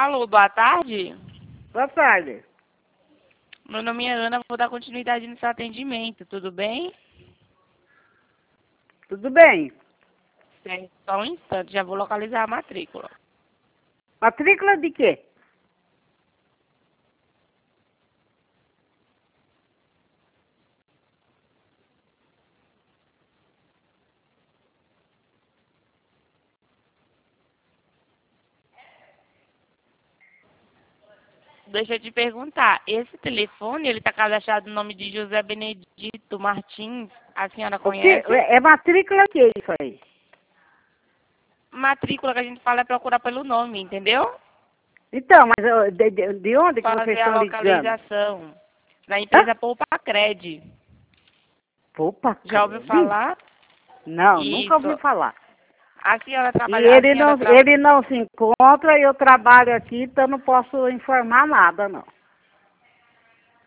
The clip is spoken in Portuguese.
Alô, boa tarde. Boa tarde. Meu nome é Ana, vou dar continuidade no seu atendimento, tudo bem? Tudo bem? Certo, só um instante, já vou localizar a matrícula. Matrícula de quê? Deixa eu te perguntar, esse telefone, ele tá cadastrado no nome de José Benedito Martins, a senhora O que? conhece? É matrícula que é isso aí? Matrícula que a gente fala é procurar pelo nome, entendeu? Então, mas de onde que vocês Fazer a estão ligando? localização da Hã? empresa Poupa Cred. Poupa Já ouviu Cred? falar? Não, nunca ouvi Isso. falar. A senhora E trabalha, ele não se encontra, eu trabalho aqui, então não posso informar nada, não.